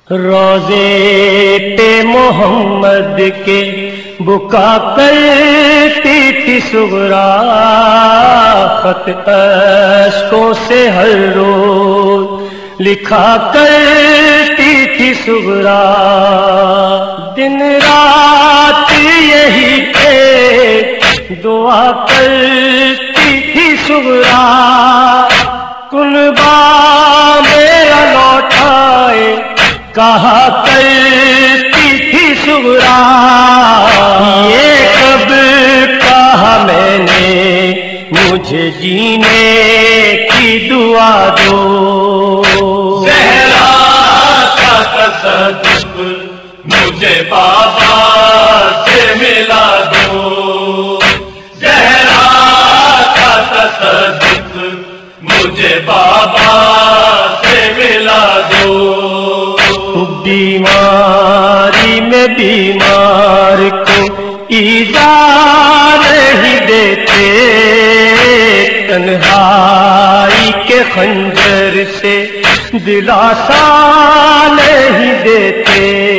روضے پہ محمد کے بکا کرتی تھی صغرا، خط اشکوں سے ہر روز لکھا کرتی تھی صغرا، دن رات یہی پہ دعا کرتی تھی صغرا، کنبہ میرا لوٹائے کہا کرتی تھی صغرا، یہ کب کہا میں نے مجھے جینے کی دعا دو، زہرا کا تصدق مجھے بابا سے ملا دو، زہرا کا تصدق مجھے بابا سے ملا دو، بیماری میں بیمار کو ایذا نہیں دیتے، تنہائی کے خنجر سے دلاسا نہیں دیتے،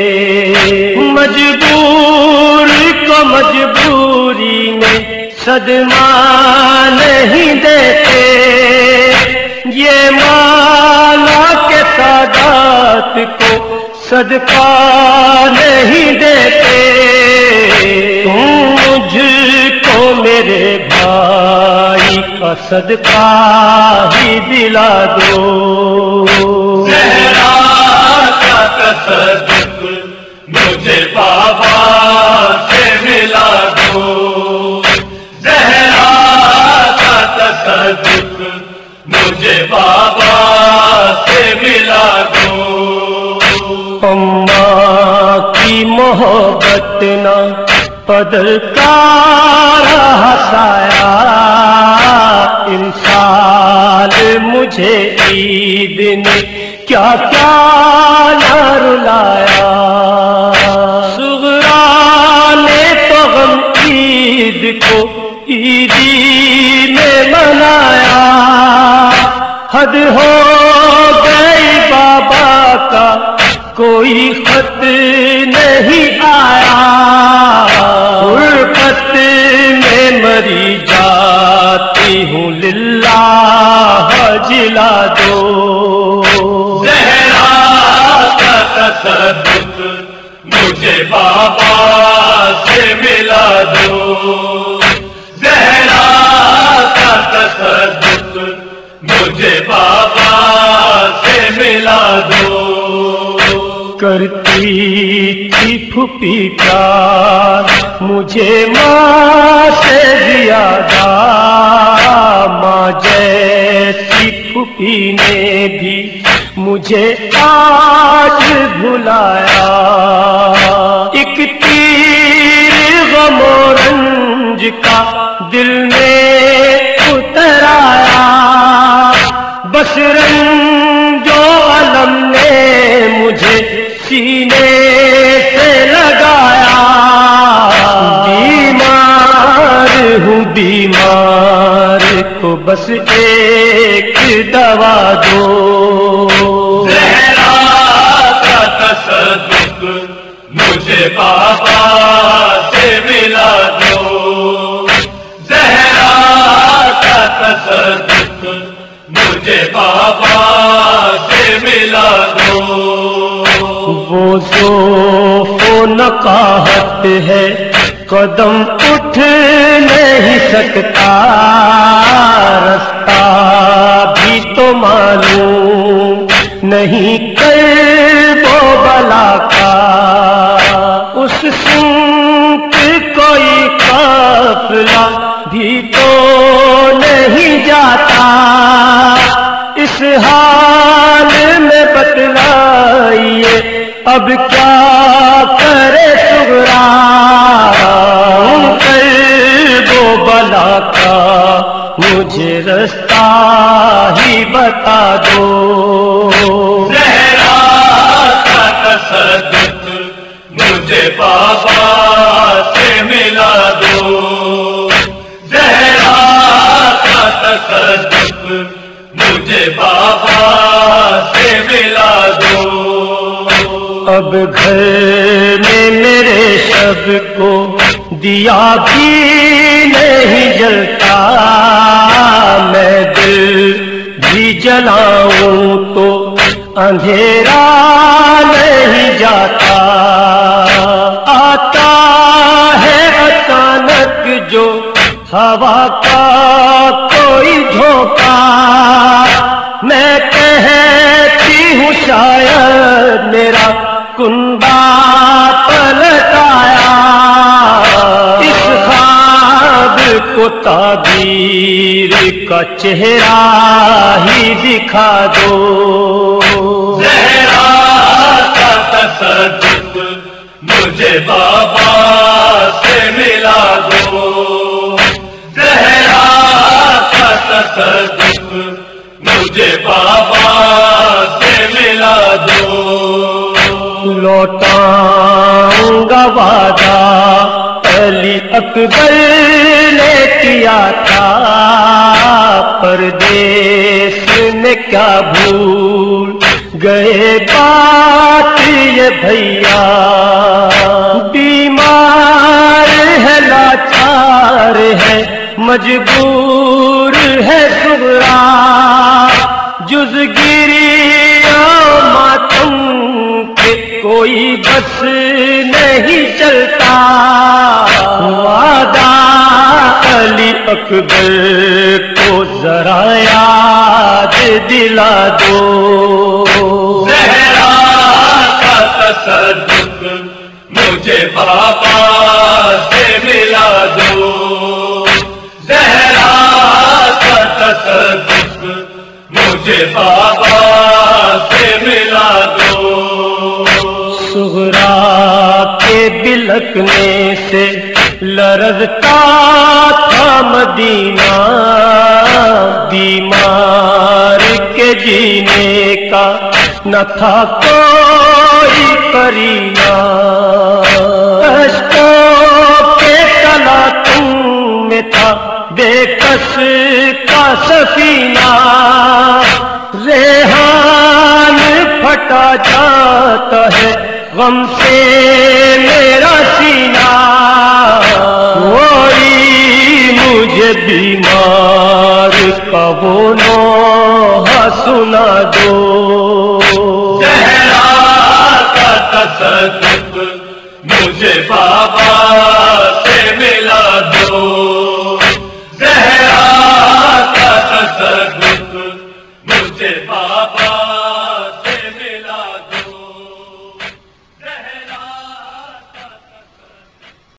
مجبور کو مجبوری میں صدمہ نہیں دیتے، یہ مولا کے سادات کو صدقہ نہیں دیتے، تم مجھ کو میرے بھائی کا صدقہ ہی دلا دو، زہرا کا تصدق مجھے بابا سے ملا دو، زہرا کا تصدق مجھے بابا سے ملا دو، اماں کی محبت نہ قدر کا رہا سایہ، انسان مجھے عید نے کیا کیا نہ رلایا، صغرا نے تو غم عید کو عیدی میں منایا، حد ہو گئی بابا کا کوئی خط نہیں آیا، غربت میں مری جاتی ہوں للہ جلا دو، زہرا کا تصدق مجھے بابا سے ملا دو، زہرا کا تصدق مجھے بابا سے ملا دو، کرتی تھی پھوپھی پیار مجھے ماں سے زیادہ، ماں جیسی پھوپھی نے بھی مجھے آج بھلایا، ایک تیر غم و رنج کا دل میں اتر آیا، بس رنج و علم نے مجھے سینے سے لگایا، بیمار ہوں بیمار کو بس ایک دوا دو، زہرا کا تصدق مجھے بابا سے ملا دو، زہرا کا تصدق مجھے بابا سے ملا دو، وہ ذوف و نقاہت ہے قدم اٹھ نہیں سکتا، رستہ بھی تو معلوم نہیں کرب و بلا کا، اس سمت کوئی قافلہ بھی تو نہیں جاتا، اس حال میں بتلائیے اب کیا کرے صغرا، کرب و بلا کا مجھے رستہ ہی بتا دو، زہرا کا تصدق مجھے بابا سے ملا دو، زہرا کا تصدق مجھے بابا سے ملا دو، اب گھر میں میرے شب کو دیا بھی نہیں جلتا، میں دل بھی جلاؤں تو اندھیرا نہیں جاتا، آتا ہے اچانک جو ہوا کا کوئی جھونکا، میں کہتی ہوں شاید میرا کنبہ پلٹ آیا، اس خواب کو تعبیر کا چہرہ ہی دکھا دو، زہرا کا تصدق مجھے بابا سے ملا دو، زہرا کا تصدق مجھے بابا سے ملا دو، لوٹاؤں گا وعدہ علی اکبر نے کیا تھا، پردیس میں کیا بھول گئے بات یہ بھیا، بیمار ہے لاچار ہے مجبور ہے صغرا، جز گری ماتم کے کوئی بس نہیں چلتا، وعدہ علی اکبر کو ذرا یاد دلا دو، زہرا کا تصدق مجھے بابا سے ملا دو، زہرا کا تصدق مجھے بابا سے ملا دو، صغرا کے بلکنے سے لرزتا تھا مدینہ، بیمار کے جینے کا نہ تھا کوئی کرینہ، اشکوں کے تلاطم میں تھا بے کس کا سفینہ، ریحان پھٹا جاتا ہے غم سے میرا سینہ، کوئی مجھے بیمار کا وہ نوحہ سنا دو، زہرا کا تصدق مجھے بابا سے ملا دو، زہرا کا تصدق